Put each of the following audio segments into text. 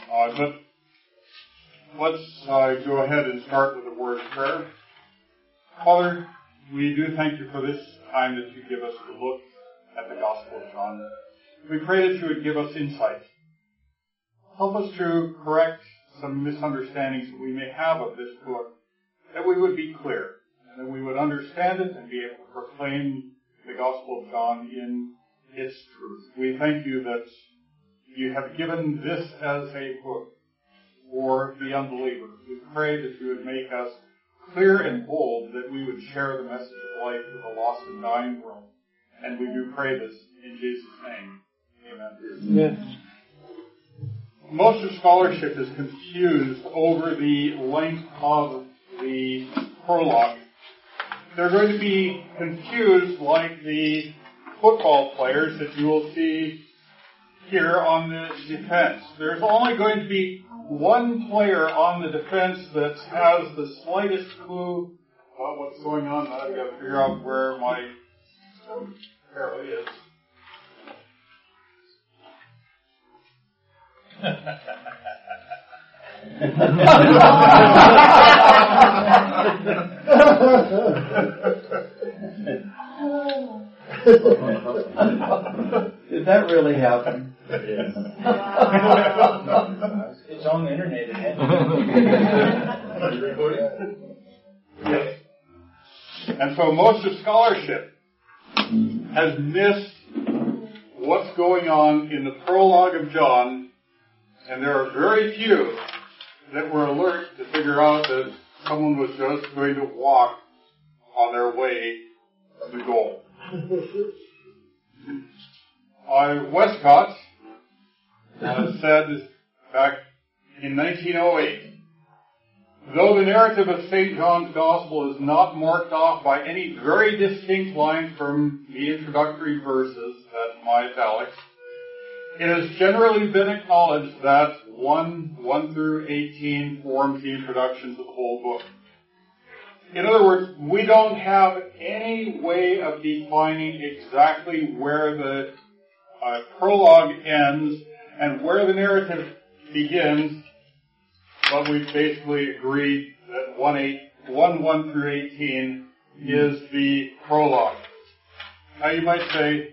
But let's go ahead and start with a word of prayer. Father, we do thank you for this time that you give us to look at the Gospel of John. We pray that you would give us insight. Help us to correct some misunderstandings that we may have of this book, that we would be clear, and that we would understand it and be able to proclaim the Gospel of John in its truth. We thank you that you have given this as a book for the unbeliever. We pray that you would make us clear and bold, that we would share the message of life with a lost and dying world. And we do pray this in Jesus' name. Amen. Amen. Most of scholarship is confused over the length of the prologue. They're going to be confused like the football players that you will see here on the defense. There's only going to be one player on the defense that has the slightest clue about what's going on. I've got to figure out where my arrow is. Did that really happen? Yes. It's on the internet, isn't it? Are you recording? Yes. And so most of scholarship has missed what's going on in the prologue of John, and there are very few that were alert to figure out that someone was just going to walk on their way to the goal. Westcott said back in 1908, though the narrative of St. John's Gospel is not marked off by any very distinct line from the introductory verses, that's my italics, it has generally been acknowledged that 1 through 18 forms the introduction to the whole book. In other words, we don't have any way of defining exactly where the prologue ends and where the narrative begins, but we've basically agreed that 1 through 18 is the prologue. Now you might say,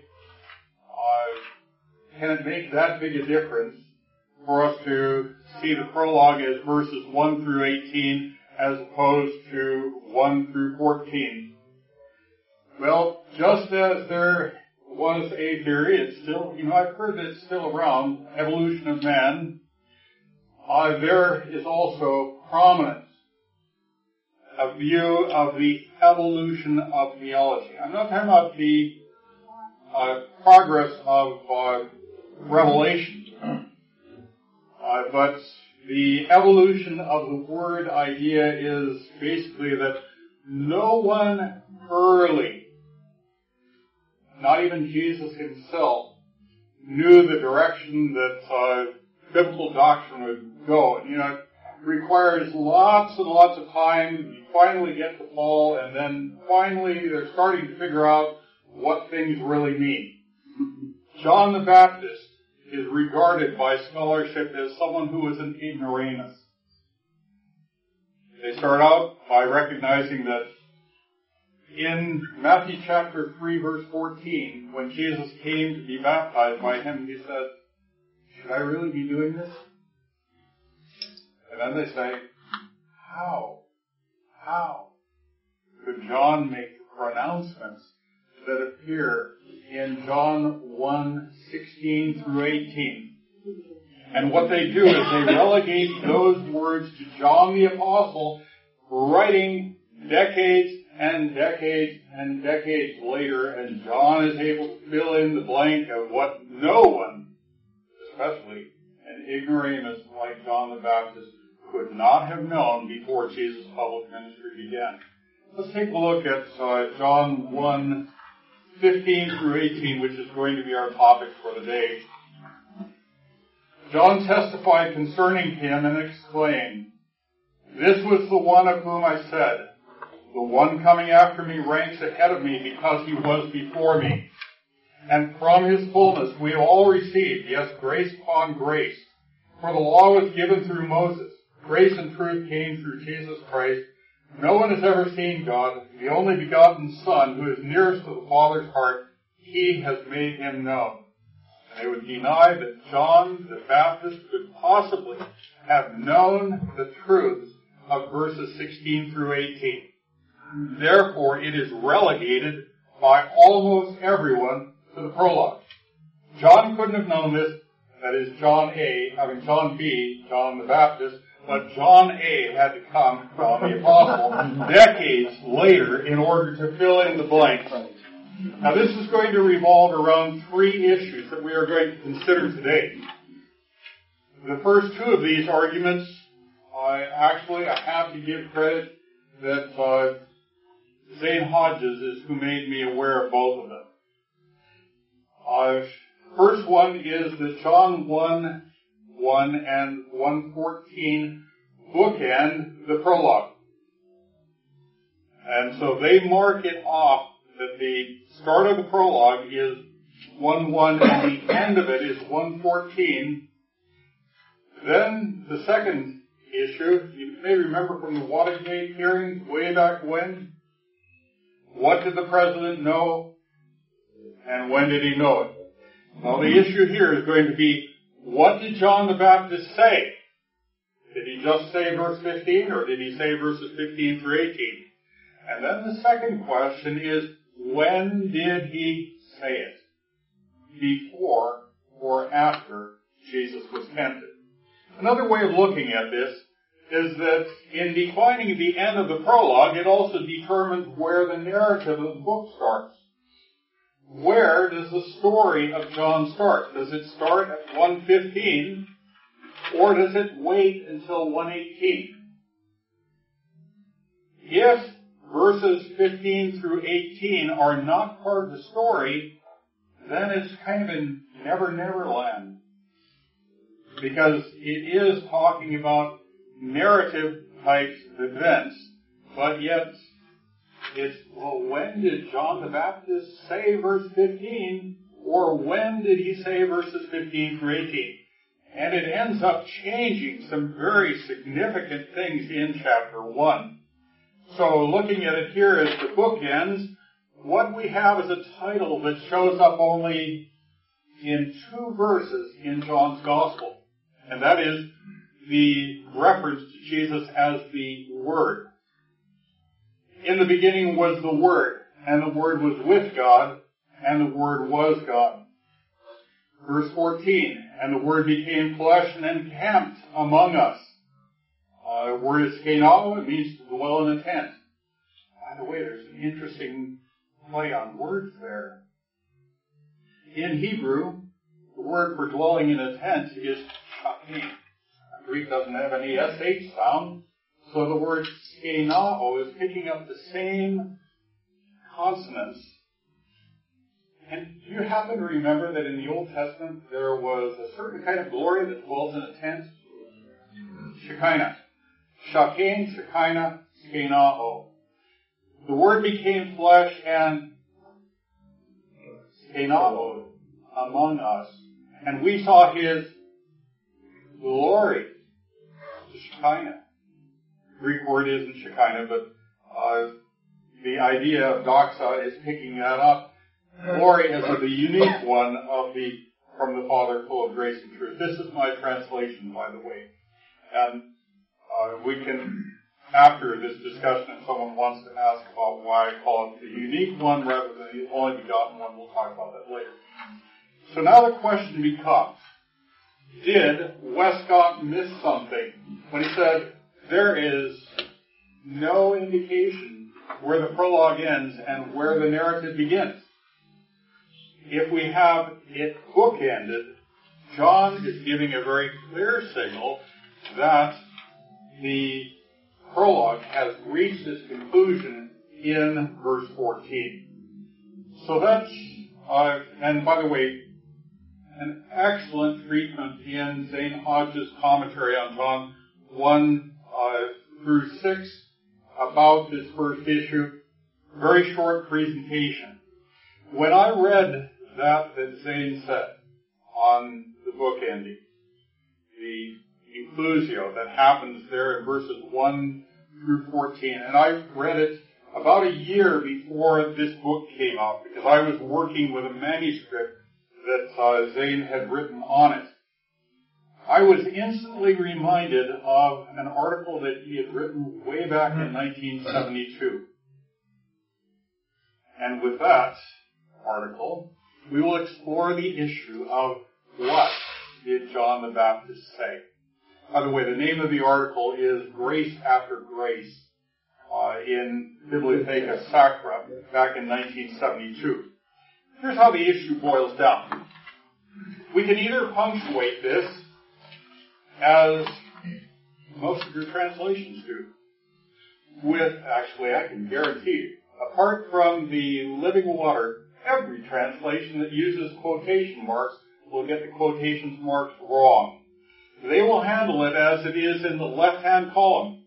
can it make that big a difference for us to see the prologue as verses 1 through 18 as opposed to 1 through 14? Well, just as there was a theory, it's still, I've heard that it's still around, evolution of man, there is also prominent a view of the evolution of theology. I'm not talking about the progress of revelation, but the evolution of the word idea is basically that no one early, not even Jesus himself, knew the direction that biblical doctrine would go. It requires lots and lots of time. You finally get to Paul, and then finally they're starting to figure out what things really mean. John the Baptist is regarded by scholarship as someone who was an ignoramus. They start out by recognizing that in Matthew chapter 3, verse 14, when Jesus came to be baptized by him, he said, should I really be doing this? And then they say, how could John make the pronouncements that appear in John 1:16 through 18? And what they do is they relegate those words to John the Apostle, writing decades and decades and decades later, and John is able to fill in the blank of what no one, especially an ignoramus like John the Baptist, could not have known before Jesus' public ministry began. Let's take a look at John 1:15 through 18, which is going to be our topic for the day. John testified concerning him and exclaimed, "This was the one of whom I said, the one coming after me ranks ahead of me because he was before me. And from his fullness we have all received, yes, grace upon grace. For the law was given through Moses. Grace and truth came through Jesus Christ. No one has ever seen God, the only begotten Son, who is nearest to the Father's heart. He has made him known. And they would deny that John the Baptist could possibly have known the truths of verses 16 through 18. Therefore, it is relegated by almost everyone to the prologue. John couldn't have known this. That is John B, John the Baptist, but John A had to come, John the Apostle, decades later in order to fill in the blanks. Now this is going to revolve around three issues that we are going to consider today. The first two of these arguments, I have to give credit that Zane Hodges is who made me aware of both of them. First one is that John 1:1 and 1:14 bookend the prologue. And so they mark it off that the start of the prologue is 1:1 and the end of it is 1:14. Then the second issue, you may remember from the Watergate hearings way back when, what did the president know and when did he know it? Well, the issue here is going to be, what did John the Baptist say? Did he just say verse 15, or did he say verses 15 through 18? And then the second question is, when did he say it? Before or after Jesus was tempted? Another way of looking at this is that in defining the end of the prologue, it also determines where the narrative of the book starts. Where does the story of John start? Does it start at 1:15, or does it wait until 1:18? If verses 15 through 18 are not part of the story, then it's kind of in Never Never Land. Because it is talking about narrative types of events, but yet it's, well, when did John the Baptist say verse 15, or when did he say verses 15 through 18? And it ends up changing some very significant things in chapter 1. So looking at it here as the bookends, what we have is a title that shows up only in 2 verses in John's Gospel. And that is the reference to Jesus as the Word. In the beginning was the Word, and the Word was with God, and the Word was God. Verse 14, and the Word became flesh and encamped among us. The word is skenao, it means to dwell in a tent. By the way, there's an interesting play on words there. In Hebrew, the word for dwelling in a tent is shakim. Greek doesn't have any sh sound, so the word skenao is picking up the same consonants. And do you happen to remember that in the Old Testament there was a certain kind of glory that dwells in a tent? Shekinah. Shakim, Shekinah, skenao. The Word became flesh and skenao among us. And we saw His glory. The Shekinah. Greek word isn't Shekinah, but the idea of doxa is picking that up. Glory is the unique one from the Father, full of grace and truth. This is my translation, by the way. And we can, after this discussion, if someone wants to ask about why I call it the unique one rather than the only begotten one, we'll talk about that later. So now the question becomes, did Westcott miss something when he said there is no indication where the prologue ends and where the narrative begins? If we have it bookended, John is giving a very clear signal that the prologue has reached its conclusion in verse 14. So that's, and by the way, an excellent treatment in Zane Hodges' commentary on John 1 through 6 about this first issue. Very short presentation. When I read that Zane said on the book ending, the inclusio that happens there in verses 1 through 14. And I read it about a year before this book came out because I was working with a manuscript that Zane had written on it. I was instantly reminded of an article that he had written way back in 1972. And with that article, we will explore the issue of what did John the Baptist say. By the way, the name of the article is Grace After Grace in Bibliotheca Sacra back in 1972. Here's how the issue boils down. We can either punctuate this as most of your translations do, I can guarantee you, apart from the Living Water, every translation that uses quotation marks will get the quotation marks wrong. They will handle it as it is in the left-hand column.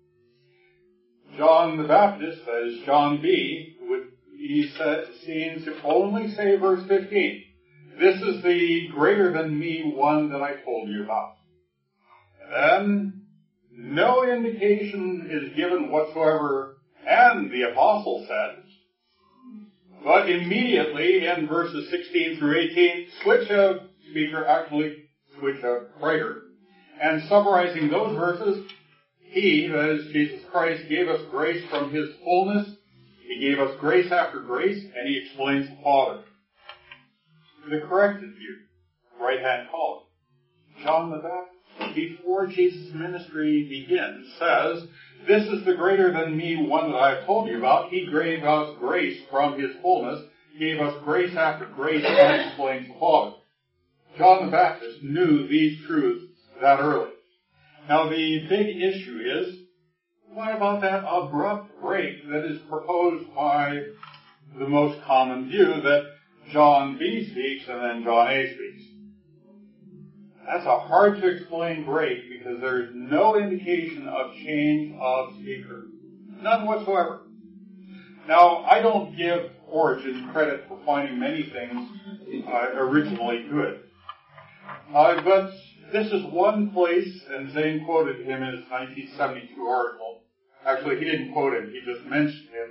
John the Baptist, that is John B., would be seen to only say verse 15. This is the greater than me one that I told you about. And then, no indication is given whatsoever, and the apostle said, but immediately in verses 16 through 18, switch of speaker, actually switch of writer. And summarizing those verses, he, that is Jesus Christ, gave us grace from his fullness. He gave us grace after grace, and he explains the Father. The corrected view, right-hand column. John the Baptist, before Jesus' ministry begins, says, this is the greater than me one that I have told you about. He gave us grace from his fullness, gave us grace after grace, and explains the Father. John the Baptist knew these truths that early. Now the big issue is, what about that abrupt break that is proposed by the most common view that John B speaks and then John A speaks? That's a hard to explain break because there is no indication of change of speaker. None whatsoever. Now, I don't give Origen credit for finding many things originally good. But this is one place, and Zane quoted him in his 1972 article. Actually, he didn't quote him, he just mentioned him.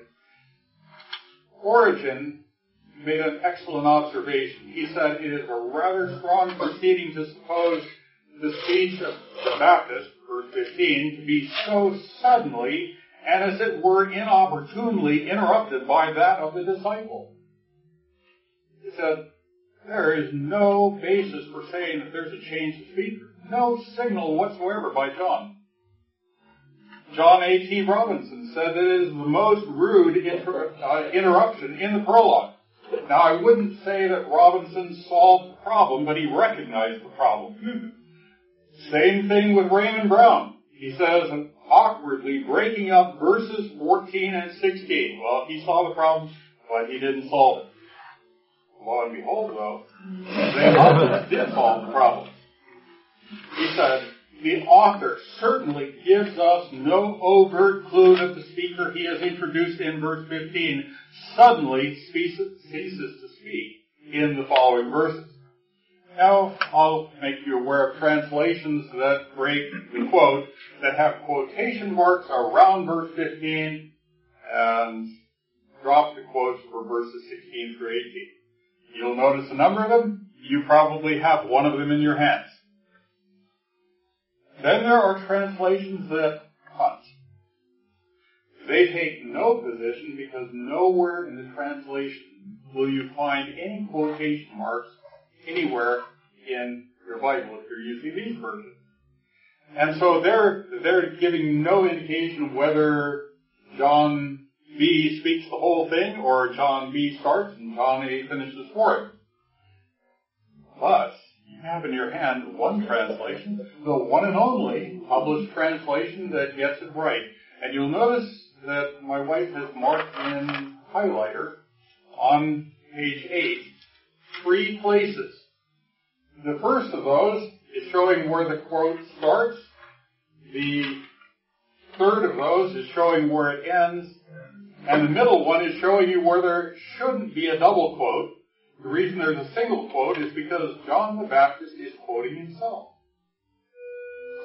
Origen made an excellent observation. He said it is a rather strong proceeding to suppose the speech of the Baptist, verse 15, to be so suddenly and as it were inopportunely interrupted by that of the disciple. He said, there is no basis for saying that there's a change of speaker. No signal whatsoever by John. John A.T. Robinson said that it is the most rude interruption in the prologue. Now, I wouldn't say that Robinson solved the problem, but he recognized the problem. Same thing with Raymond Brown. He says, awkwardly breaking up verses 14 and 16. Well, he saw the problem, but he didn't solve it. Lo and behold, though, they did solve the problem. He said, the author certainly gives us no overt clue that the speaker he has introduced in verse 15 suddenly ceases to speak in the following verses. Now, I'll make you aware of translations that break the quote, that have quotation marks around verse 15 and drop the quotes for verses 16 through 18. You'll notice a number of them. You probably have one of them in your hands. Then there are translations that punt. They take no position because nowhere in the translation will you find any quotation marks anywhere in your Bible if you're using these versions. And so they're giving no indication of whether John B speaks the whole thing or John B starts and John A finishes for him. But you have in your hand one translation, the one and only published translation that gets it right. And you'll notice that my wife has marked in highlighter on page 8 3 places. The first of those is showing where the quote starts. The third of those is showing where it ends. And the middle one is showing you where there shouldn't be a double quote. The reason there's a single quote is because John the Baptist is quoting himself.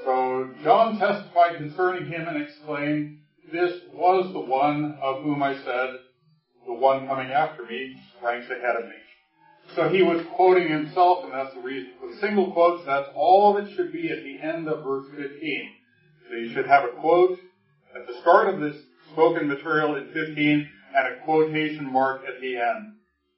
So John testified concerning him and exclaimed, "This was the one of whom I said, the one coming after me ranks ahead of me." So he was quoting himself, and that's the reason for the single quotes. That's all that should be at the end of verse 15. So you should have a quote at the start of this spoken material in 15 and a quotation mark at the end.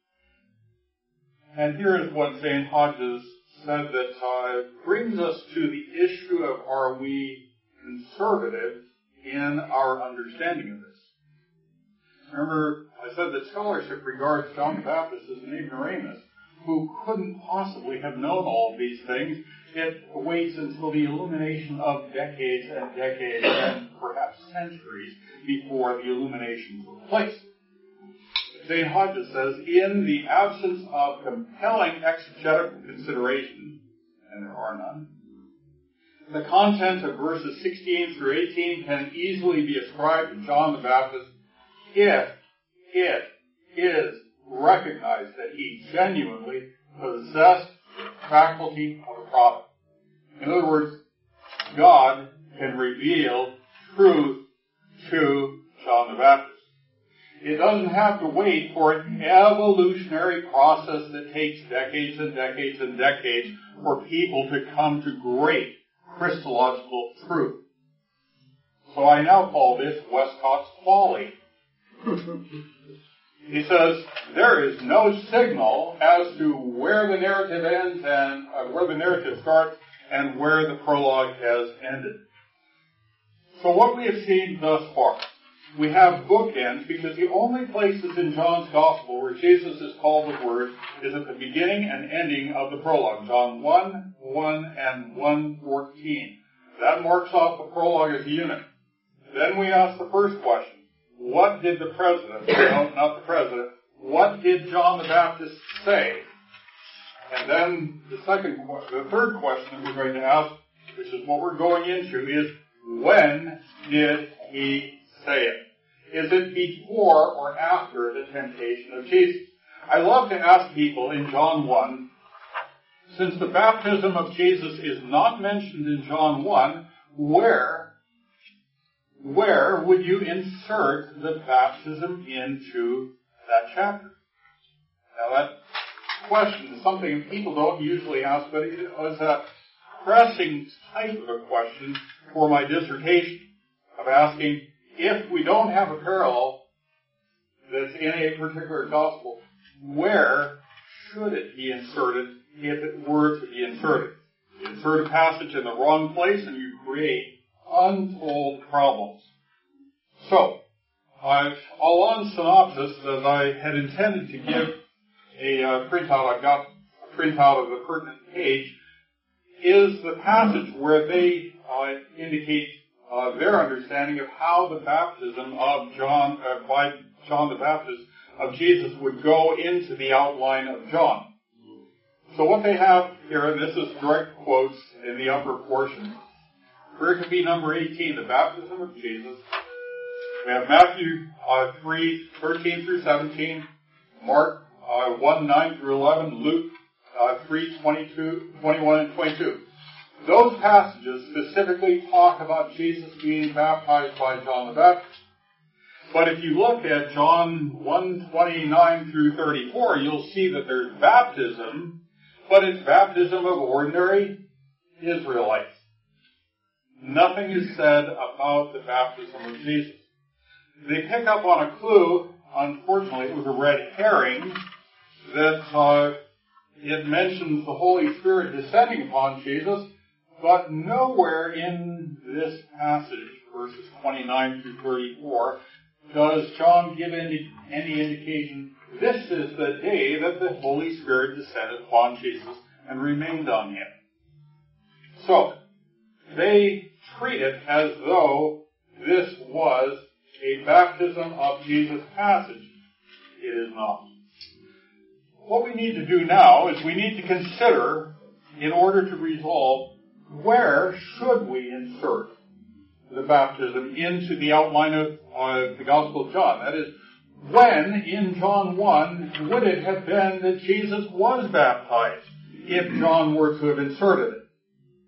And here is what St. Hodges said that brings us to the issue of, are we conservative in our understanding of this? Remember, I said that scholarship regards John the Baptist as an ignoramus who couldn't possibly have known all of these things. It waits until the illumination of decades and decades and perhaps centuries before the illumination took place. St. Hodges says, in the absence of compelling exegetical consideration, and there are none, the content of verses 16 through 18 can easily be ascribed to John the Baptist if it is recognized that he genuinely possessed the faculty of a prophet. In other words, God can reveal truth to John the Baptist. It doesn't have to wait for an evolutionary process that takes decades and decades and decades for people to come to great Christological truth. So I now call this Westcott's folly. He says, there is no signal as to where the narrative ends and where the narrative starts and where the prologue has ended. So what we have seen thus far, we have bookends because the only places in John's Gospel where Jesus is called the Word is at the beginning and ending of the prologue. John 1:1 and 1:14. That marks off the prologue as a unit. Then we ask the first question. What did the president, no, not the president, what did John the Baptist say? And then the third question that we're going to ask, which is what we're going into, is when did he say it? Is it before or after the temptation of Jesus? I love to ask people in John 1, since the baptism of Jesus is not mentioned in John 1, where would you insert the baptism into that chapter? Now that question is something people don't usually ask, but it was a pressing type of a question for my dissertation of asking, if we don't have a parallel that's in a particular gospel, where should it be inserted if it were to be inserted? You insert a passage in the wrong place and you create untold problems. So, I'll on synopsis, as I had intended to give a printout, I got a printout of the pertinent page, is the passage where they indicate their understanding of how the baptism of by John the Baptist of Jesus would go into the outline of John. So what they have here, and this is direct quotes in the upper portion, Pericope number 18, the baptism of Jesus. We have Matthew 3, 13 through 17, Mark 1, 9 through 11, Luke 3, 21 and 22. Those passages specifically talk about Jesus being baptized by John the Baptist. But if you look at John 1, 29 through 34, you'll see that there's baptism, but it's baptism of ordinary Israelites. Nothing is said about the baptism of Jesus. They pick up on a clue, unfortunately it was a red herring, that it mentions the Holy Spirit descending upon Jesus, but nowhere in this passage, verses 29 through 34, does John give any indication this is the day that the Holy Spirit descended upon Jesus and remained on him. So, they treat it as though this was a baptism of Jesus passage. It is not. What we need to do now is we need to consider, in order to resolve, where should we insert the baptism into the outline of the Gospel of John? That is, when in John 1 would it have been that Jesus was baptized if John were to have inserted it?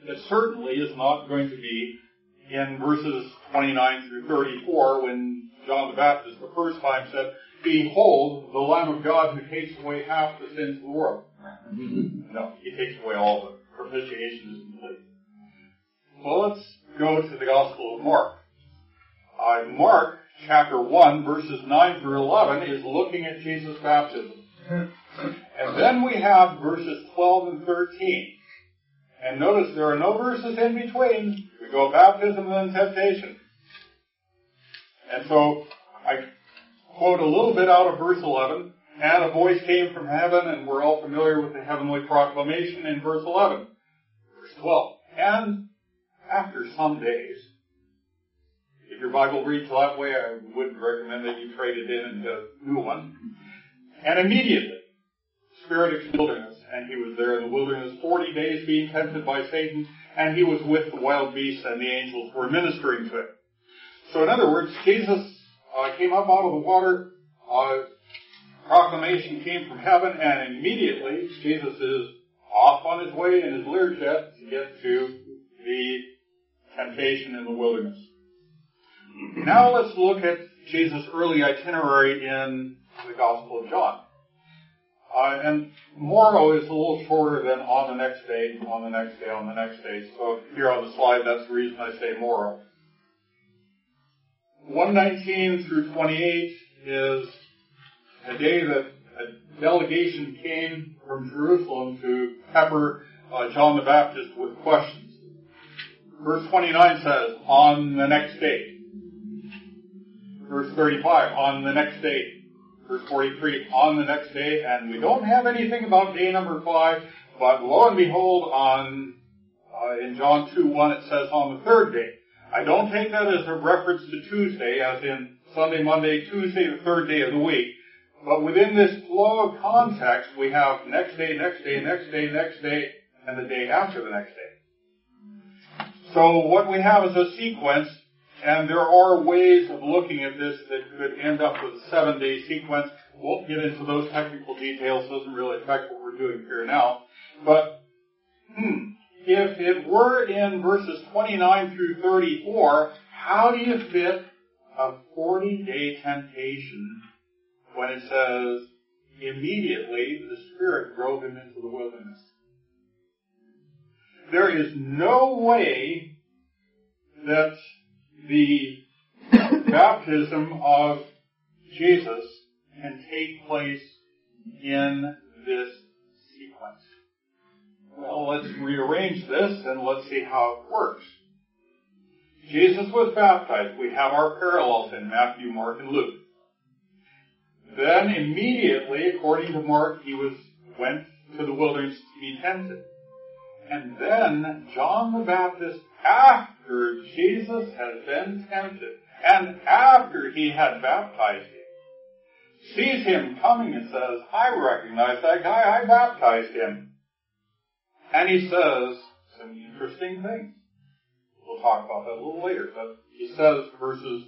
it certainly is not going to be in verses 29 through 34 when John the Baptist the first time said, "Behold, the Lamb of God who takes away half the sins of the world." No, he takes away all of it. Propitiation is complete. Well, let's go to the Gospel of Mark. Mark chapter 1, verses 9 through 11 is looking at Jesus' baptism. And then we have verses 12 and 13. And notice there are no verses in between. We go baptism and then temptation. And so I quote a little bit out of verse 11. And a voice came from heaven, and we're all familiar with the heavenly proclamation in verse 11. Verse 12. And after some days, if your Bible reads that way, I wouldn't recommend that you trade it in into a new one. And immediately, the Spirit entered the wilderness, and he was there in the wilderness 40 days being tempted by Satan, and he was with the wild beasts, and the angels were ministering to him. So in other words, Jesus came up out of the water, proclamation came from heaven, and immediately Jesus is off on his way in his Learjet to get to the temptation in the wilderness. Now let's look at Jesus' early itinerary in the Gospel of John. And Morrow is a little shorter than on the next day, on the next day, on the next day. So here on the slide, that's the reason I say Morrow. 119 through 28 is a day that a delegation came from Jerusalem to pepper John the Baptist with questions. Verse 29 says, on the next day. Verse 35, on the next day. Verse 43, on the next day. And we don't have anything about day number 5, but lo and behold, in John 2:1 it says on the third day. I don't take that as a reference to Tuesday, as in Sunday, Monday, Tuesday, the third day of the week. But within this flow of context, we have next day, next day, next day, next day, and the day after the next day. So what we have is a sequence, and there are ways of looking at this that could end up with a 7-day sequence. Won't get into those technical details, doesn't really affect what we're doing here now. But, if it were in verses 29 through 34, how do you fit a 40-day temptation when it says, immediately the Spirit drove him into the wilderness? There is no way that the baptism of Jesus can take place in this sequence. Well, let's rearrange this and let's see how it works. Jesus was baptized. We have our parallels in Matthew, Mark, and Luke. Then immediately, according to Mark, he went to the wilderness to be tempted. And then John the Baptist, after Jesus had been tempted, and after he had baptized him, sees him coming and says, I recognize that guy, I baptized him. And he says some interesting things. We'll talk about that a little later, but he says verses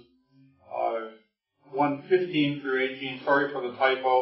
1:15 through 18, sorry for the typo,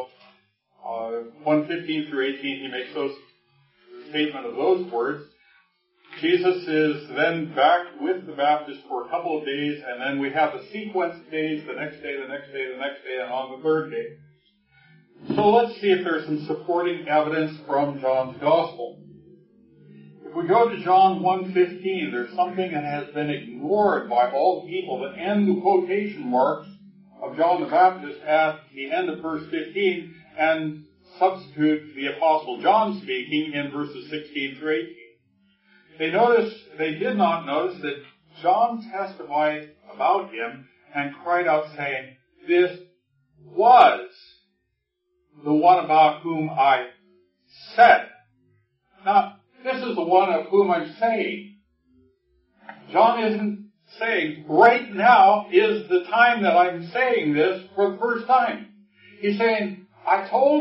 1:15 through 18, he makes those statement of those words. Jesus is then back with the Baptist for a couple of days, and then we have a sequence of days, the next day, the next day, the next day, and on the third day. So let's see if there's some supporting evidence from John's Gospel. If we go to John 1:15, there's something that has been ignored by all the people that end the quotation marks of John the Baptist at the end of verse 15 and substitute the Apostle John speaking in verses 16 through 18. They did not notice that John testified about him and cried out saying, this was the one about whom I said. Not, this is the one of whom I'm saying. John isn't saying, right now is the time that I'm saying this for the first time. He's saying, I told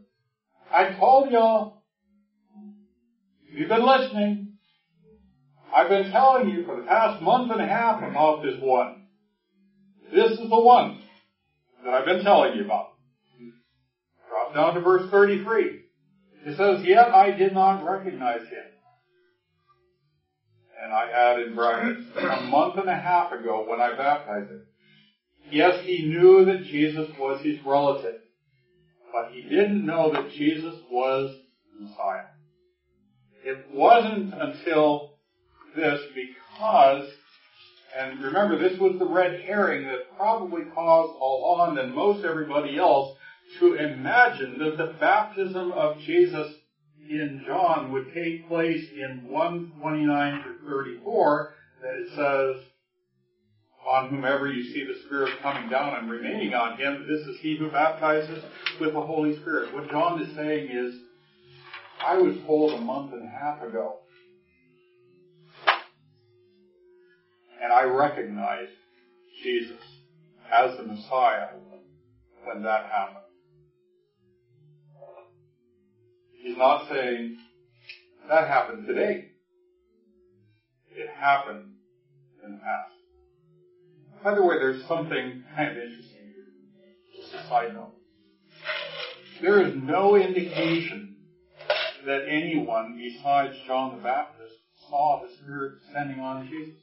y'all, you've been listening. I've been telling you for the past month and a half about this one. This is the one that I've been telling you about. Drop down to verse 33. It says, yet I did not recognize him. and I add in brackets, a month and a half ago when I baptized him. Yes, he knew that Jesus was his relative, but he didn't know that Jesus was the Messiah. It wasn't until this because, and remember, this was the red herring that probably caused Alon and most everybody else to imagine that the baptism of Jesus in John would take place in 1:29-34, that it says, on whomever you see the Spirit coming down and remaining on him, this is he who baptizes with the Holy Spirit. What John is saying is, I was told a month and a half ago, and I recognized Jesus as the Messiah when that happened. He's not saying, that happened today. It happened in the past. By the way, there's something kind of interesting here. Just a side note. There is no indication that anyone besides John the Baptist saw the Spirit descending on Jesus.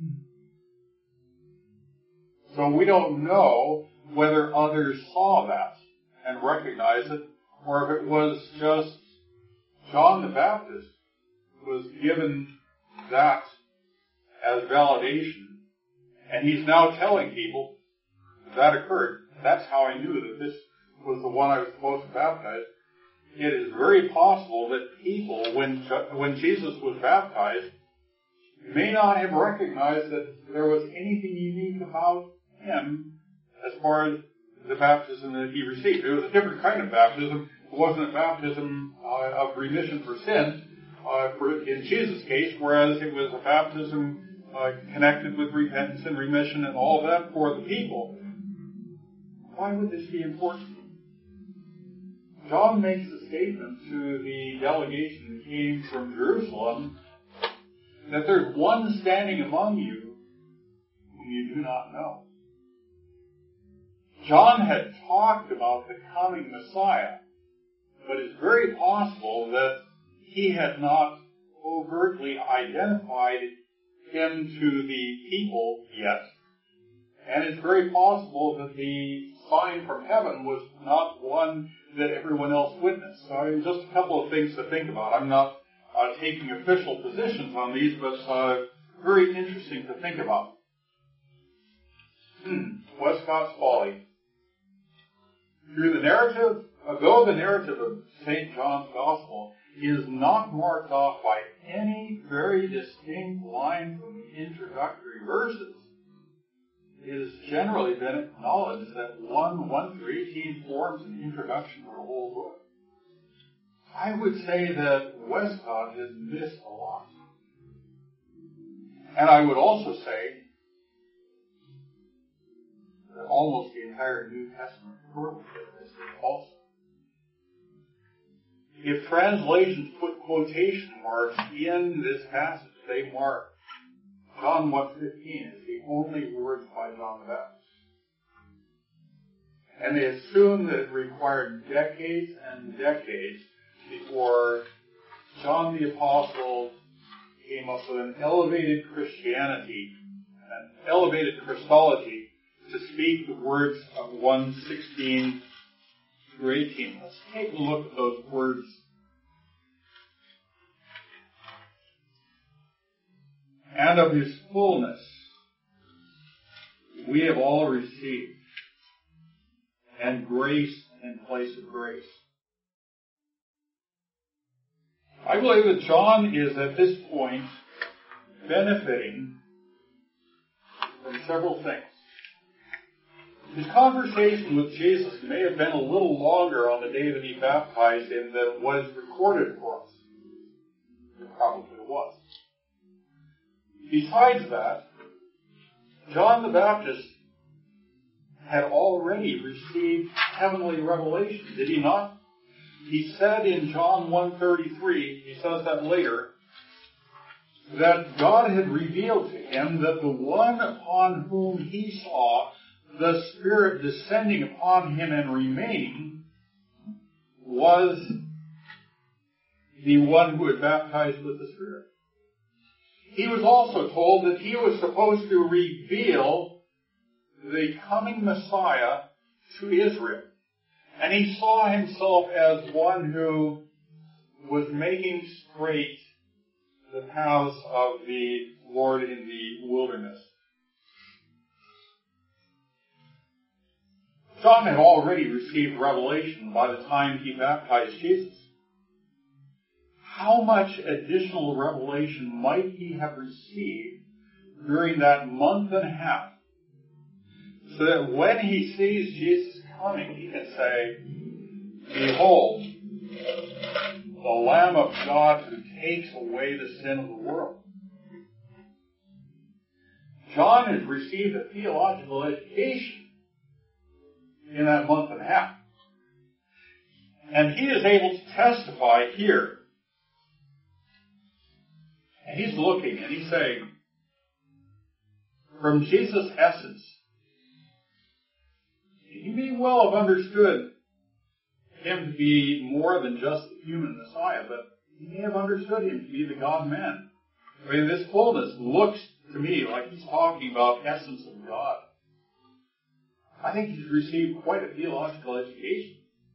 So we don't know whether others saw that and recognized it, or if it was just John the Baptist was given that as validation, and he's now telling people that occurred. That's how I knew that this was the one I was supposed to baptize. It is very possible that people, when Jesus was baptized, may not have recognized that there was anything unique about him as far as the baptism that he received. It was a different kind of baptism. It wasn't a baptism of remission for sin in Jesus' case, whereas it was a baptism connected with repentance and remission and all that for the people. Why would this be important? John makes a statement to the delegation that came from Jerusalem that there's one standing among you whom you do not know. John had talked about the coming Messiah, but it's very possible that he had not overtly identified him to the people yet. And it's very possible that the sign from heaven was not one that everyone else witnessed. So just a couple of things to think about. I'm not taking official positions on these, but very interesting to think about. Westcott's Folly. Through the narrative, though the narrative of St. John's Gospel is not marked off by any very distinct line from the introductory verses, it has generally been acknowledged that 1-1-18 forms an introduction to the whole book. I would say that Westcott has missed a lot. And I would also say that almost the entire New Testament probably missed it also. If translations put quotation marks in this passage, they mark John 1:15 as the only words by John the Baptist. And they assume that it required decades and decades before John the Apostle came up with an elevated Christianity, an elevated Christology, to speak the words of 1:16-18. Let's take a look at those words. And of his fullness we have all received, and grace in place of grace. I believe that John is at this point benefiting from several things. His conversation with Jesus may have been a little longer on the day that he baptized him than was recorded for us. It probably was. Besides that, John the Baptist had already received heavenly revelation, did he not? He said in John 1:33, he says that later, that God had revealed to him that the one upon whom he saw the Spirit descending upon him and remaining was the one who had baptized with the Spirit. he was also told that he was supposed to reveal the coming Messiah to Israel. And he saw himself as one who was making straight the paths of the Lord in the wilderness. John had already received revelation by the time he baptized Jesus. How much additional revelation might he have received during that month and a half, so that when he sees Jesus coming, he can say, "Behold, the Lamb of God who takes away the sin of the world." John has received a theological education in that month and a half. And he is able to testify here. And he's looking and he's saying, from Jesus' essence, he may well have understood him to be more than just the human Messiah, but he may have understood him to be the God-man. I mean, this fullness looks to me like he's talking about essence of God. I think he's received quite a theological education.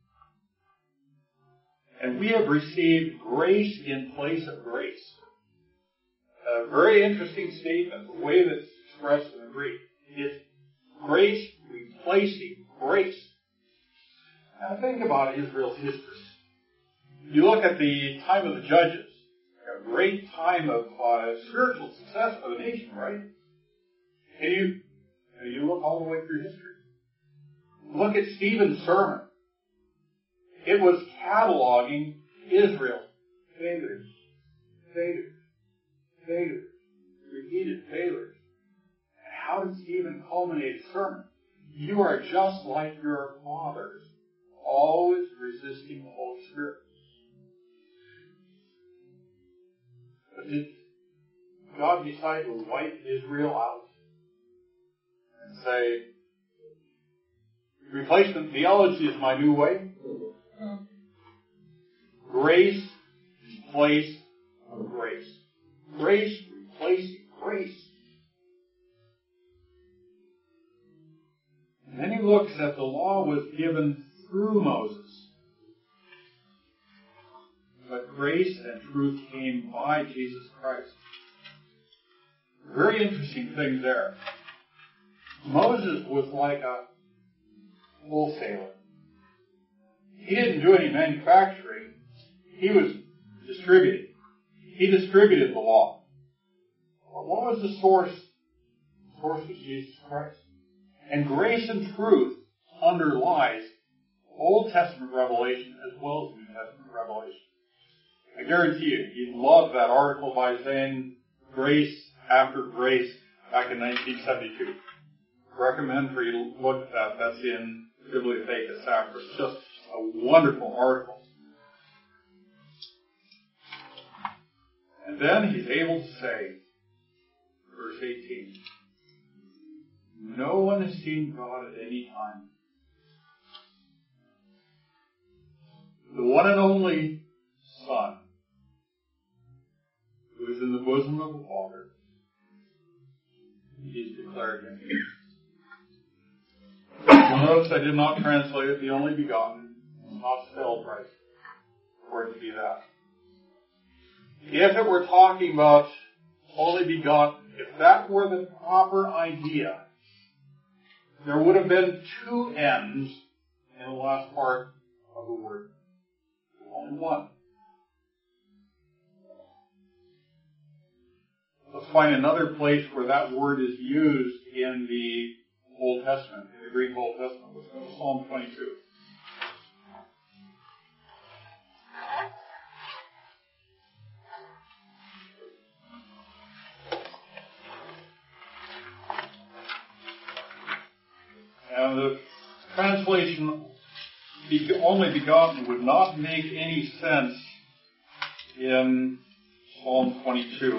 And we have received grace in place of grace. A very interesting statement, the way that's expressed in the Greek. It's grace replacing grace. Now think about Israel's history. You look at the time of the Judges, a great time of spiritual success for the nation, right? And you look all the way through history. Look at Stephen's sermon. It was cataloging Israel's failures, repeated failures. And how did Stephen culminate his sermon? You are just like your fathers, always resisting the Holy Spirit. But did God decide to wipe Israel out and say, replacement theology is my new way? Grace in place of grace. Grace replacing grace. And then he looks at the law was given through Moses. But grace and truth came by Jesus Christ. Very interesting thing there. Moses was like a wholesaler. He didn't do any manufacturing. He was distributing. He distributed the law. But what was the source? The source was Jesus Christ. And grace and truth underlies Old Testament revelation as well as New Testament revelation. I guarantee you, you'd love that article by Zane, Grace After Grace, back in 1972. Recommend for you to look at that. That's in Bibliotheca Sacra. It's just a wonderful article. And then he's able to say, verse 18, no one has seen God at any time. The one and only Son, who is in the bosom of the Father, he's declared him. Notice I did not translate it, the only begotten, not spelled right, for it to be that. If it were talking about only begotten, if that were the proper idea, there would have been two N's in the last part of the word. Only one. Let's find another place where that word is used in the Old Testament, in the Greek Old Testament. Let's go to Psalm 22. And the translation, only begotten, would not make any sense in Psalm 22.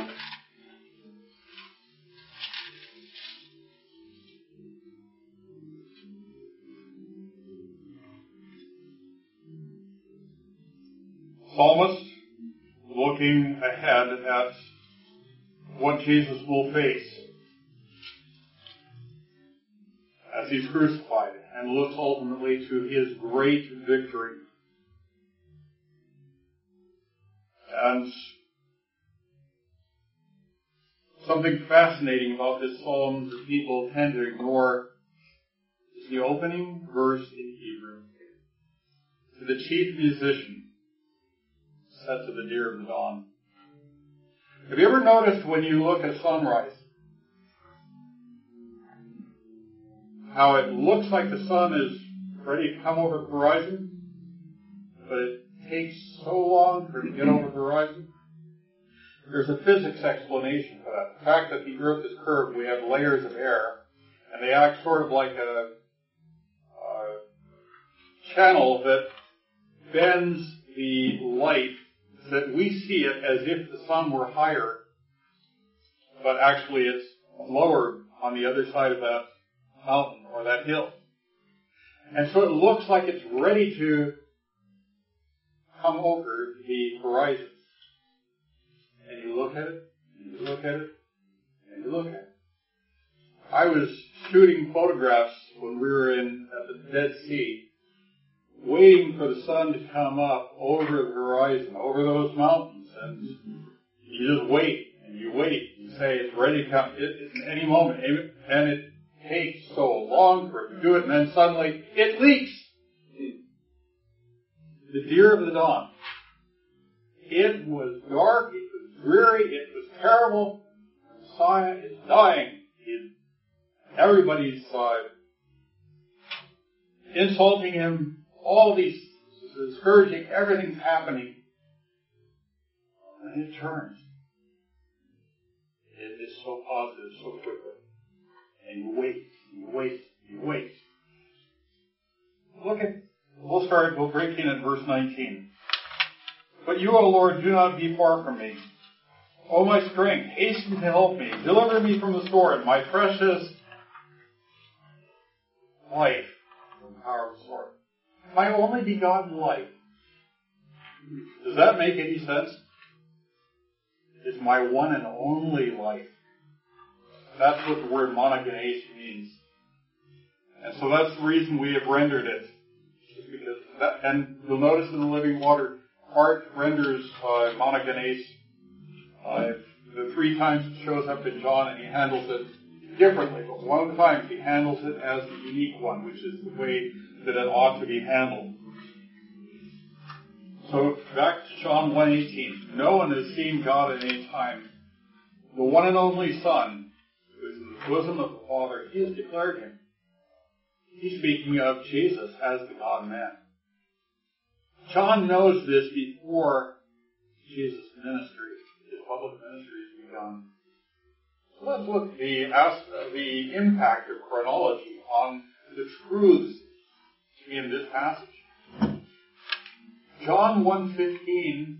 Psalmist, looking ahead at what Jesus will face as he's crucified, and looks ultimately to his great victory. And something fascinating about this psalm that people tend to ignore is the opening verse in Hebrew. To the chief musician, set to the deer of the dawn. Have you ever noticed when you look at sunrise, how it looks like the sun is ready to come over the horizon, but it takes so long for it to get over the horizon? There's a physics explanation for that. The fact that the Earth is curved, we have layers of air, and they act sort of like a channel that bends the light so that we see it as if the sun were higher, but actually it's lower on the other side of that mountain or that hill. And so it looks like it's ready to come over the horizon. And you look at it, and you look at it, and you look at it. I was shooting photographs when we were at the Dead Sea, waiting for the sun to come up over the horizon, over those mountains, and you just wait, and you wait, and you say it's ready to come, it's any moment, and it takes so long for it to do it, and then suddenly it leaks. The deer of the dawn. It was dark, it was dreary, it was terrible. Messiah is dying. Everybody's insulting him. All these scourging, everything's happening. And it turns. It is so positive so quickly. And you wait, you wait, you wait. We'll break in at verse 19. But you, O Lord, do not be far from me. O my strength, hasten to help me. Deliver me from the sword, my precious life from the power of the sword. My only begotten life. Does that make any sense? It's my one and only life. That's what the word monogenes means. And so that's the reason we have rendered it. Just because that, and you'll notice in the Living Water, Art renders monogenes the 3 times it shows up in John, and he handles it differently. But one of the times he handles it as the unique one, which is the way that it ought to be handled. So back to John 1:18. No one has seen God at any time. The one and only Son, who is in the bosom of the Father, he has declared him. He's speaking of Jesus as the God-man. John knows this before Jesus' ministry, his public ministry has begun. So let's look at the impact of chronology on the truths in this passage. John 1:15,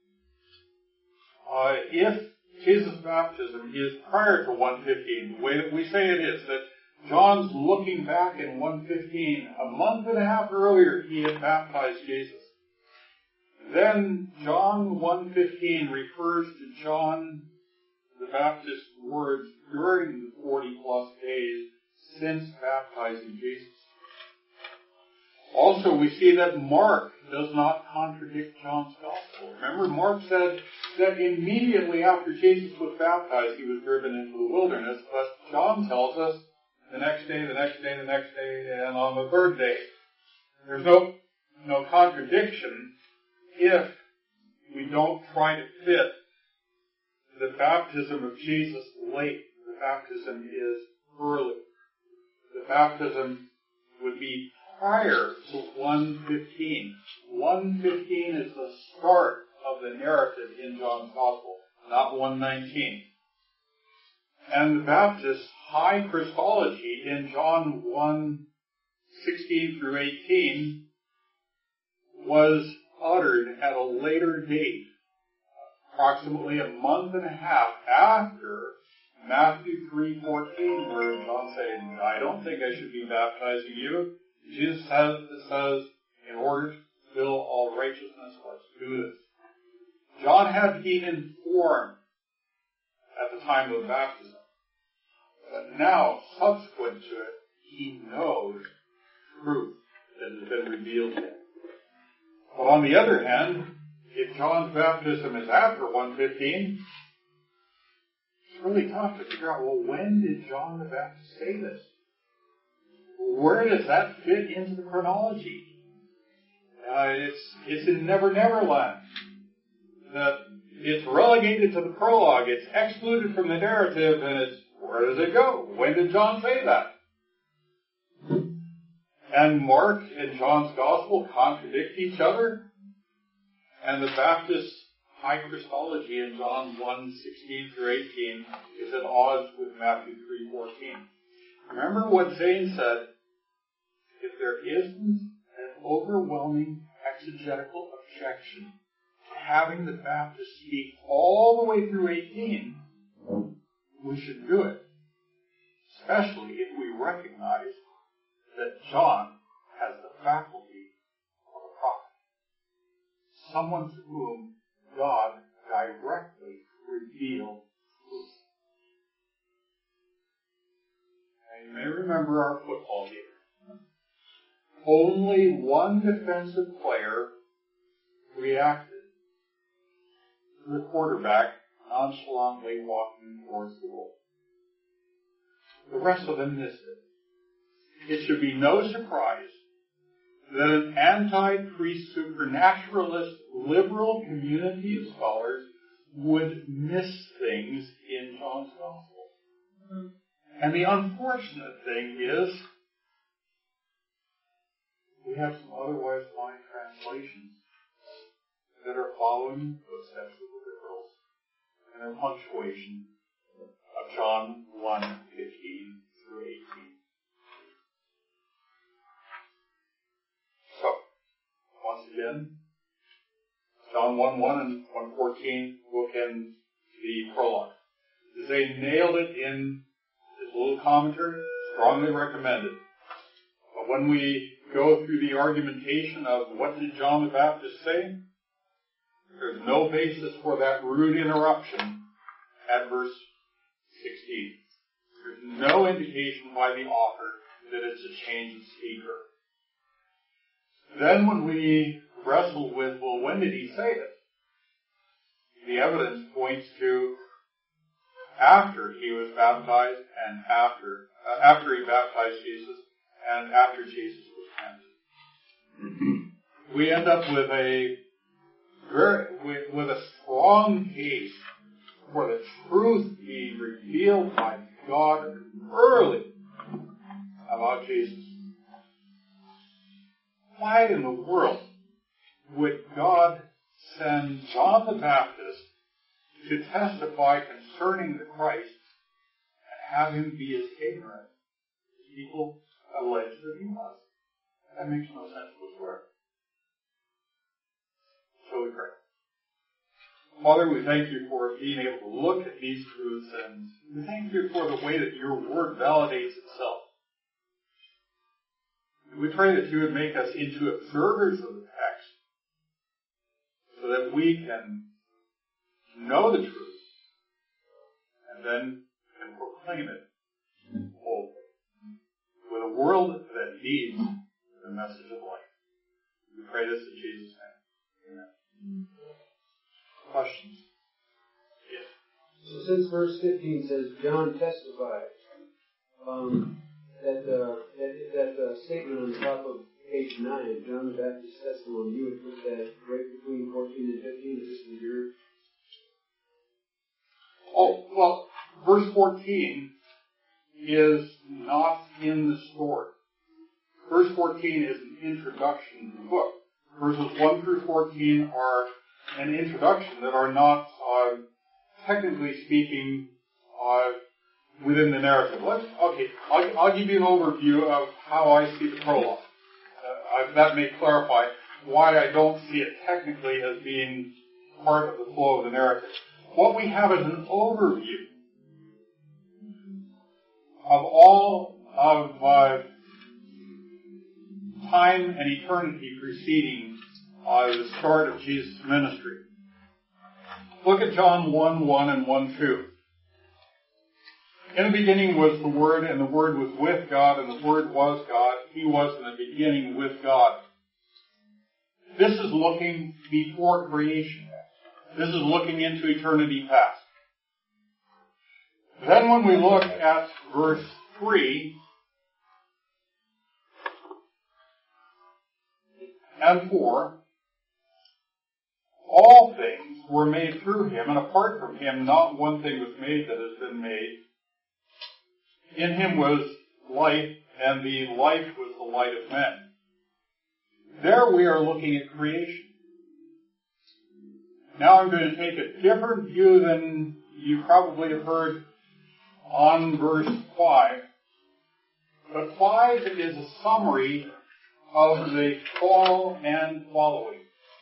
if Jesus' baptism is prior to 1:15, the way that we say it is, that John's looking back in 1:15, a month and a half earlier he had baptized Jesus. Then John 1:15 refers to John the Baptist's words during the 40-plus days since baptizing Jesus. Also, we see that Mark does not contradict John's gospel. Remember, Mark said that immediately after Jesus was baptized, he was driven into the wilderness, but John tells us the next day, the next day, the next day, and on the 3rd day. There's no contradiction if we don't try to fit the baptism of Jesus late. The baptism is early. The baptism would be prior to 1:15. 1:15 is the start of the narrative in John's Gospel, not 1:19. And the Baptist's high Christology in John 1:16 through 18 was uttered at a later date, approximately a month and a half after Matthew 3:14, where John said, I don't think I should be baptizing you. Jesus says, in order to fulfill all righteousness, let's do this. John had been informed at the time of baptism. But now, subsequent to it, he knows truth that has been revealed to him. But on the other hand, if John's baptism is after 115, it's really tough to figure out, well, when did John the Baptist say this? Where does that fit into the chronology? It's in Never Never Land. It's relegated to the prologue. It's excluded from the narrative, and where does it go? When did John say that? And Mark and John's Gospel contradict each other. And the Baptist high Christology in John 1:16 through 18 is at odds with Matthew 3:14. Remember what Zane said, if there isn't an overwhelming exegetical objection to having the Baptist speak all the way through 18, we should do it. Especially if we recognize that John has the faculty of a prophet. Someone to whom God directly revealed truth. And you may remember our football game. Only one defensive player reacted to the quarterback nonchalantly walking towards the goal. The rest of them missed it. It should be no surprise that an anti-priest supernaturalist liberal community of scholars would miss things in John's Gospel. Mm-hmm. And the unfortunate thing is we have some otherwise fine translations that are following the footsteps of the liberals and their punctuation of John 1:15 through 18. So, once again, John 1:1 and 1:14 bookend the prologue. They nailed it in his little commentary, strongly recommended. But when we go through the argumentation of what did John the Baptist say, there's no basis for that rude interruption at verse 16. There's no indication by the author that it's a change of speaker. Then when we wrestle with, well, when did he say it? The evidence points to after he was baptized and after he baptized Jesus and after Jesus was tempted. We end up with a strong case for the truth being revealed by God early about Jesus. Why in the world would God send John the Baptist to testify concerning the Christ and have him be as ignorant as people allege that he was? That makes no sense whatsoever. So we pray. Father, we thank you for being able to look at these truths, and we thank you for the way that your word validates itself. We pray that you would make us into observers of the text so that we can know the truth and then can proclaim it boldly with a world that needs the message of life. We pray this in Jesus' name. Amen. Questions? Yes. So since verse 15 says John testified, that statement on the top of page 9, John the Baptist's testimony, you would put that right between 14 and 15. This is your... Oh, well, verse 14 is not in the story. Verse 14 is an introduction to the book. Verses 1 through 14 are an introduction that are not, technically speaking, within the narrative. I'll give you an overview of how I see the prologue. That may clarify why I don't see it technically as being part of the flow of the narrative. What we have is an overview of all of time and eternity preceding the start of Jesus' ministry. Look at John 1:1 and 1:2. In the beginning was the Word, and the Word was with God, and the Word was God. He was in the beginning with God. This is looking before creation. This is looking into eternity past. Then when we look at verse 3 and 4, all things were made through him, and apart from him not one thing was made that has been made. In him was life, and the life was the light of men. There we are looking at creation. Now I'm going to take a different view than you probably have heard on verse 5. But 5 is a summary of the fall and following.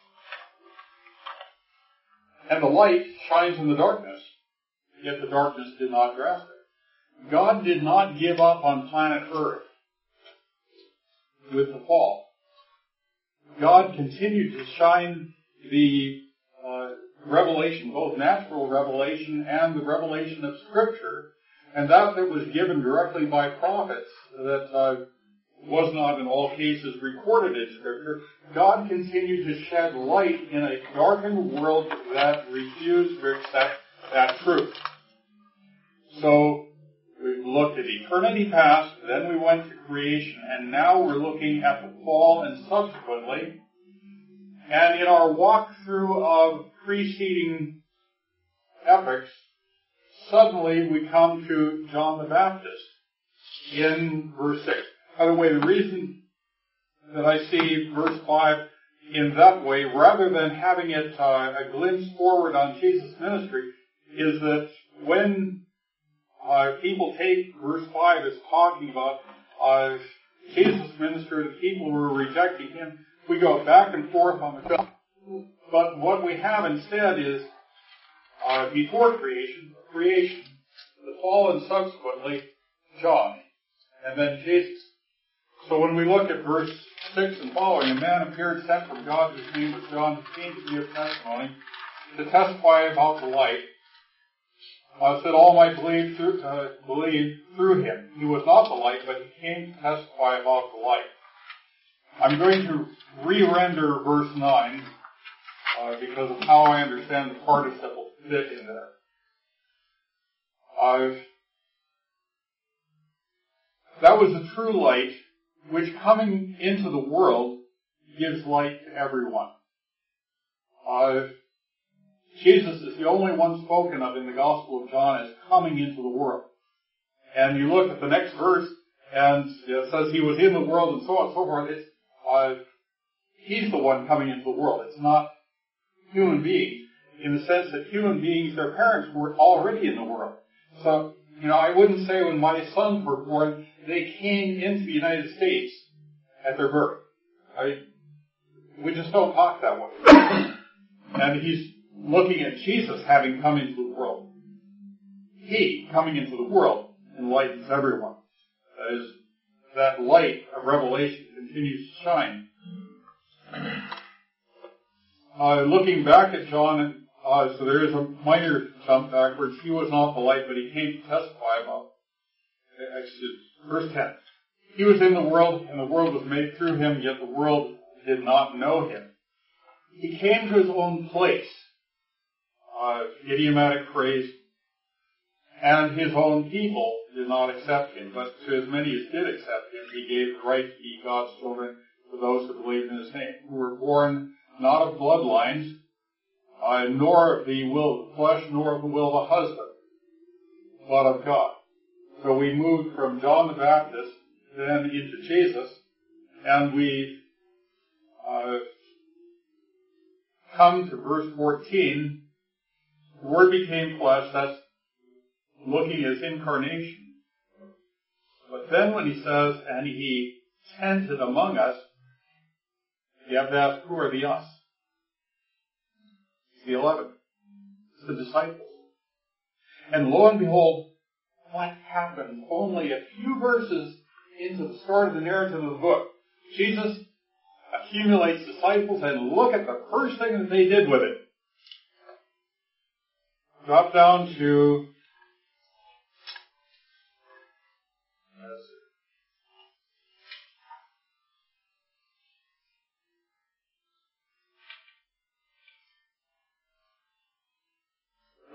And the light shines in the darkness, yet the darkness did not grasp it. God did not give up on planet Earth with the fall. God continued to shine the revelation, both natural revelation and the revelation of Scripture, and that was given directly by prophets that was not in all cases recorded in Scripture. God continued to shed light in a darkened world that refused to accept that truth. So we've looked at eternity past, then we went to creation, and now we're looking at the fall and subsequently. And in our walkthrough of preceding epics, suddenly we come to John the Baptist in verse 6. By the way, the reason that I see verse 5 in that way, rather than having it a glimpse forward on Jesus' ministry, is that when people take verse 5 as talking about Jesus' ministry to people who are rejecting him, we go back and forth on the film. But what we have instead is before creation, the fall, and subsequently John, and then Jesus. So when we look at verse 6 and following, a man appeared sent from God whose name was John, who came to give testimony, to testify about the light, that all might believe through him. He was not the light, but he came to testify about the light. I'm going to re-render verse 9 because of how I understand the participle fit in there. That was the true light, which coming into the world gives light to everyone. Jesus is the only one spoken of in the Gospel of John as coming into the world. And you look at the next verse, and it says he was in the world and so on and so forth. He's the one coming into the world. It's not human beings, in the sense that human beings, their parents were already in the world. So, I wouldn't say when my sons were born, they came into the United States at their birth. We just don't talk that way. And he's looking at Jesus having come into the world. He, coming into the world, enlightens everyone. That light of revelation continues to shine. Looking back at John, so there is a minor jump backwards. He was not the light, but he came to testify about. Verse 10. He was in the world, and the world was made through him, yet the world did not know him. He came to his own place. Idiomatic phrase. And his own people did not accept him, but to as many as did accept him, he gave the right to be God's children for those who believed in his name, who were born not of bloodlines, nor of the will of the flesh, nor of the will of a husband, but of God. So we moved from John the Baptist then into Jesus, and we come to verse 14. The Word became flesh. That's looking at his incarnation. But then when he says, and he tented among us, you have to ask, who are the us? It's the 11. It's the disciples. And lo and behold, what happened? Only a few verses into the start of the narrative of the book, Jesus accumulates disciples, and look at the first thing that they did with it. Drop down to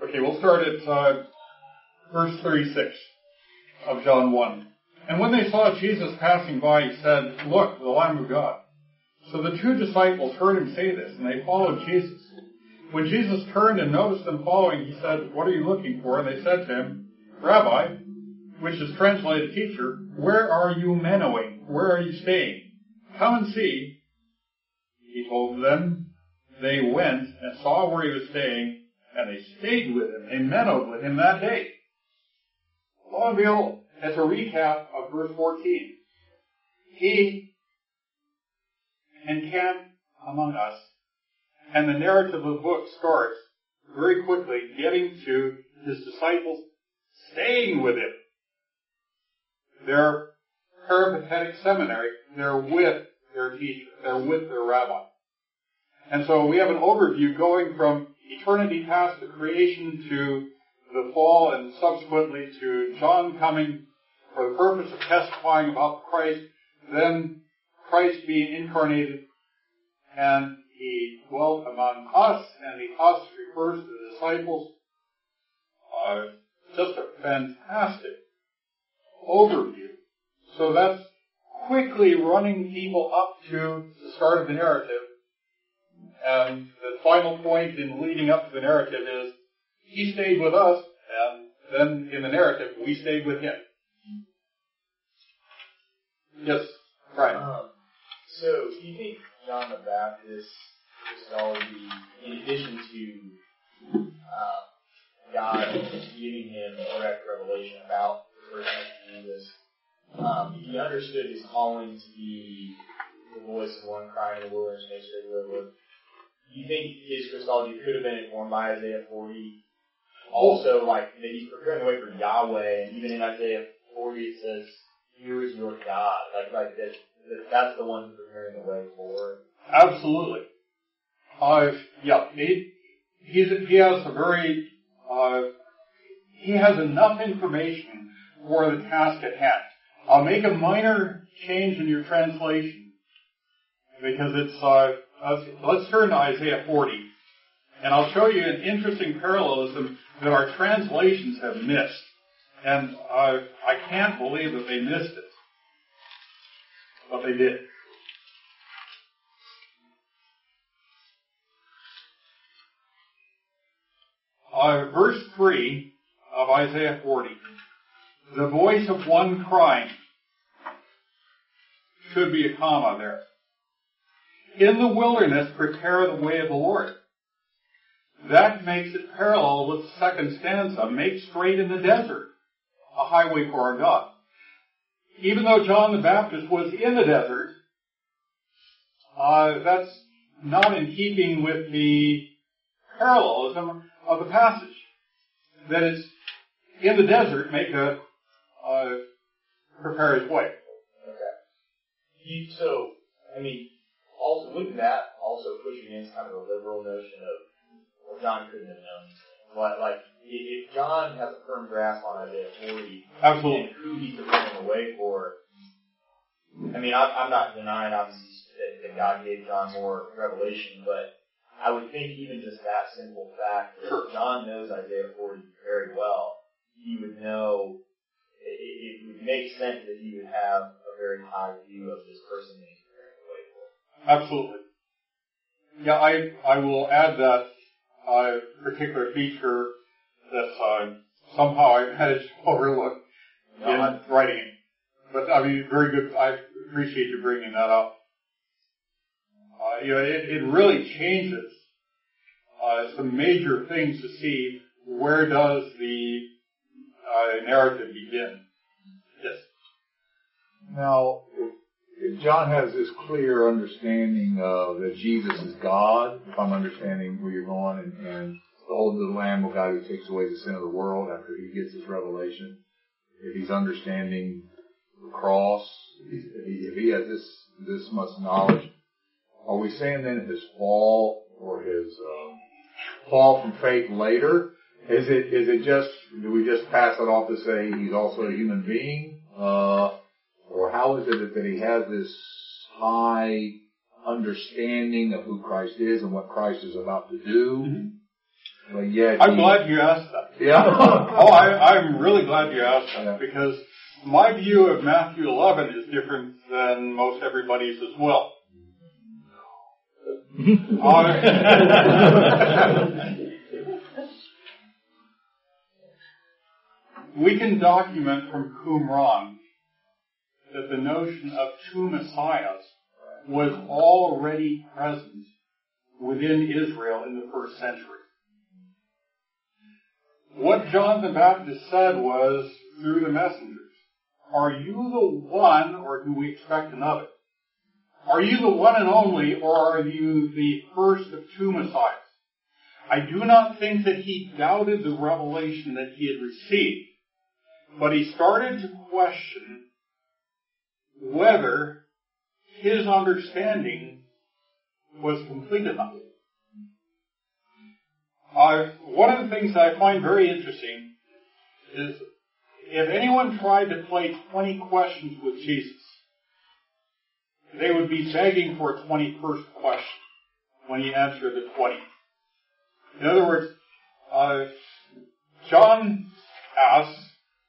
Okay, we'll start at verse 36 of John 1. And when they saw Jesus passing by, he said, "Look, the Lamb of God." So the two disciples heard him say this, and they followed Jesus. When Jesus turned and noticed them following, he said, "What are you looking for?" And they said to him, "Rabbi," which is translated teacher, "where are you mennoing? Where are you staying? Come and see." He told them. They went and saw where he was staying, and they stayed with him. They mennowed with him that day. Lo and behold, as a recap of verse 14, he encamped among us, and the narrative of the book starts very quickly getting to his disciples staying with him. They're peripatetic seminary. They're with their teacher. They're with their rabbi. And so we have an overview going from eternity past, the creation, to the fall, and subsequently to John coming for the purpose of testifying about Christ, then Christ being incarnated, and he dwelt among us, and the us refers to the disciples. Just a fantastic overview. So that's quickly running people up to the start of the narrative. And the final point in leading up to the narrative is, he stayed with us, and then in the narrative, we stayed with him. Yes, Brian. So, do you think John the Baptist Christology, in addition to God giving him direct revelation about the person of Jesus, he understood his calling to be the voice of one crying in the wilderness, make straight the road? Do you think his Christology could have been informed by Isaiah 40? Also, like, that he's preparing the way for Yahweh, and even in Isaiah 40 it says, "Here is your God." Like that's the one who's preparing the way forward. Absolutely. He has enough information for the task at hand. I'll make a minor change in your translation, because it's, let's turn to Isaiah 40, and I'll show you an interesting parallelism that our translations have missed. And I can't believe that they missed it. But they did. Verse 3 of Isaiah 40. The voice of one crying. Should be a comma there. In the wilderness, prepare the way of the Lord. That makes it parallel with the second stanza. Make straight in the desert a highway for our God. Even though John the Baptist was in the desert, that's not in keeping with the parallelism of the passage. That it's in the desert, prepare his way. Okay. So, also wouldn't that also push against kind of a liberal notion of, well, John couldn't have known? Like, if John has a firm grasp on Isaiah 40, absolutely, and who he's preparing the way for, I'm not denying, obviously, that God gave John more revelation, but I would think even just that simple fact that John knows Isaiah 40 very well, he would know, it would make sense that he would have a very high view of this person that he's preparing the way for. Absolutely. Yeah, I will add that particular feature that somehow I managed to overlook in writing it. But very good. I appreciate you bringing that up. It really changes some major things to see where does the narrative begin. Yes. Now, if John has this clear understanding that Jesus is God, if I'm understanding where you're going, and the Lamb of God who takes away the sin of the world after he gets his revelation, if he's understanding the cross, if he has this much knowledge, are we saying then his fall or his fall from faith later? Is it just, do we just pass it off to say he's also a human being? Or how is it that he has this high understanding of who Christ is and what Christ is about to do? Mm-hmm. But yet I'm glad you asked that. Yeah. I'm really glad you asked that, Yeah. because my view of Matthew 11 is different than most everybody's as well. We can document from Qumran that the notion of two messiahs was already present within Israel in the first century. What John the Baptist said was, through the messengers, are you the one, or do we expect another? Are you the one and only, or are you the first of two messiahs? I do not think that he doubted the revelation that he had received, but he started to question whether his understanding was complete enough. One of the things that I find very interesting is if anyone tried to play 20 questions with Jesus, they would be begging for a 21st question when he answered the 20th. In other words, John asks,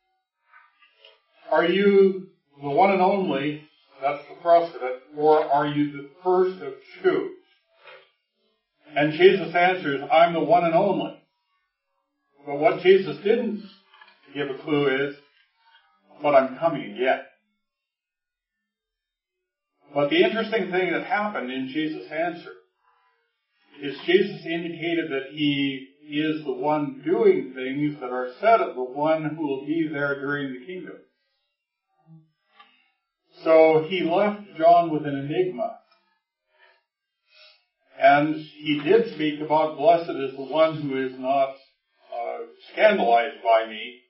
are you the one and only, that's the thrust of it, or are you the first of two? And Jesus answers, I'm the one and only. But what Jesus didn't give a clue is, but I'm coming again. But the interesting thing that happened in Jesus' answer is Jesus indicated that he is the one doing things that are said of the one who will be there during the kingdom. So he left John with an enigma. And he did speak about blessed is the one who is not scandalized by me.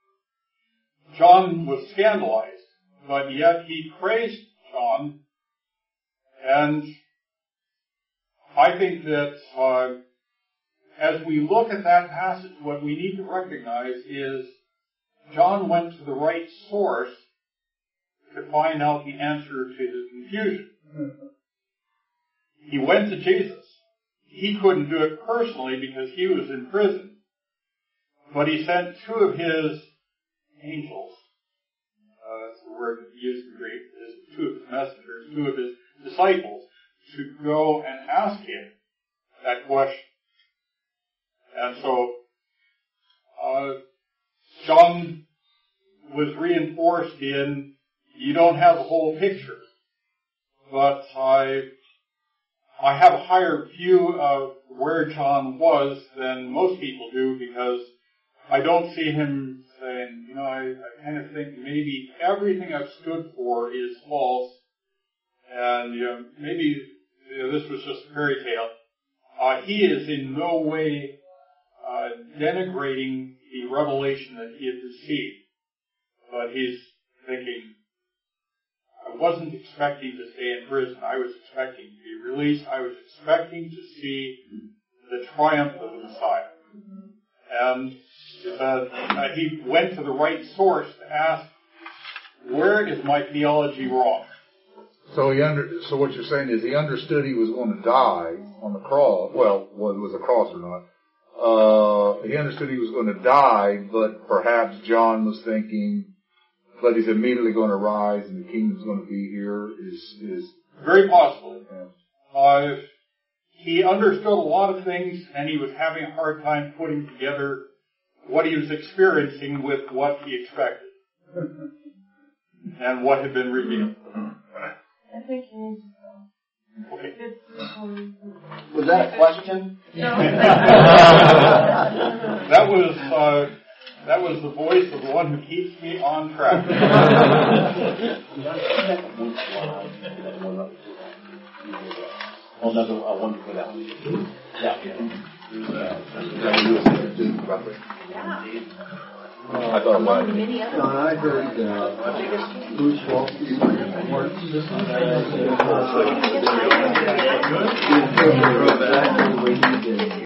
John was scandalized, but yet he praised John. And I think that as we look at that passage, what we need to recognize is John went to the right source to find out the answer to his confusion. He went to Jesus. He couldn't do it personally because he was in prison. But he sent two of his angels, that's the word used in Greek, two of his messengers, two of his disciples, to go and ask him that question. And so, John was reinforced in, you don't have the whole picture, but I have a higher view of where John was than most people do, because I don't see him saying, I kind of think maybe everything I've stood for is false, and maybe this was just a fairy tale. He is in no way denigrating the revelation that he had received, but he's thinking, I wasn't expecting to stay in prison. I was expecting to be released. I was expecting to see the triumph of the Messiah. And he went to the right source to ask, where is my theology wrong? So so what you're saying is he understood he was going to die on the cross. Well, whether it was a cross or not. He understood he was going to die, but perhaps John was thinking, but he's immediately going to rise and the kingdom's going to be here. Is very possible. Yeah. He understood a lot of things, and he was having a hard time putting together what he was experiencing with what he expected and what had been revealed. I think you need to go. Okay. Was that a question? No. That was the voice of the one who keeps me on track. Another one for that. Yeah. I thought Among the many others. John, I heard Bruce Waltke Good.